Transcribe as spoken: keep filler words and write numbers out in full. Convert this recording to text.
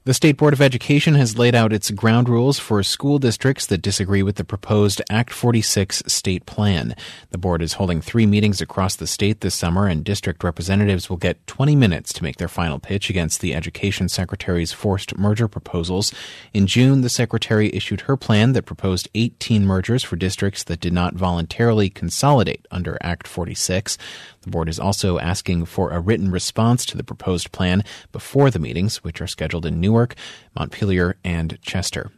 The State Board of Education has laid out its ground rules for school districts that disagree with the proposed Act forty-six state plan. The board is holding three meetings across the state this summer, and district representatives will get twenty minutes to make their final pitch against the Education Secretary's forced merger proposals. In June, the Secretary issued her plan that proposed eighteen mergers for districts that did not voluntarily consolidate under Act forty-six. The board is also asking for a written response to the proposed plan before the meetings, which are scheduled in Newark, Montpelier, and Chester.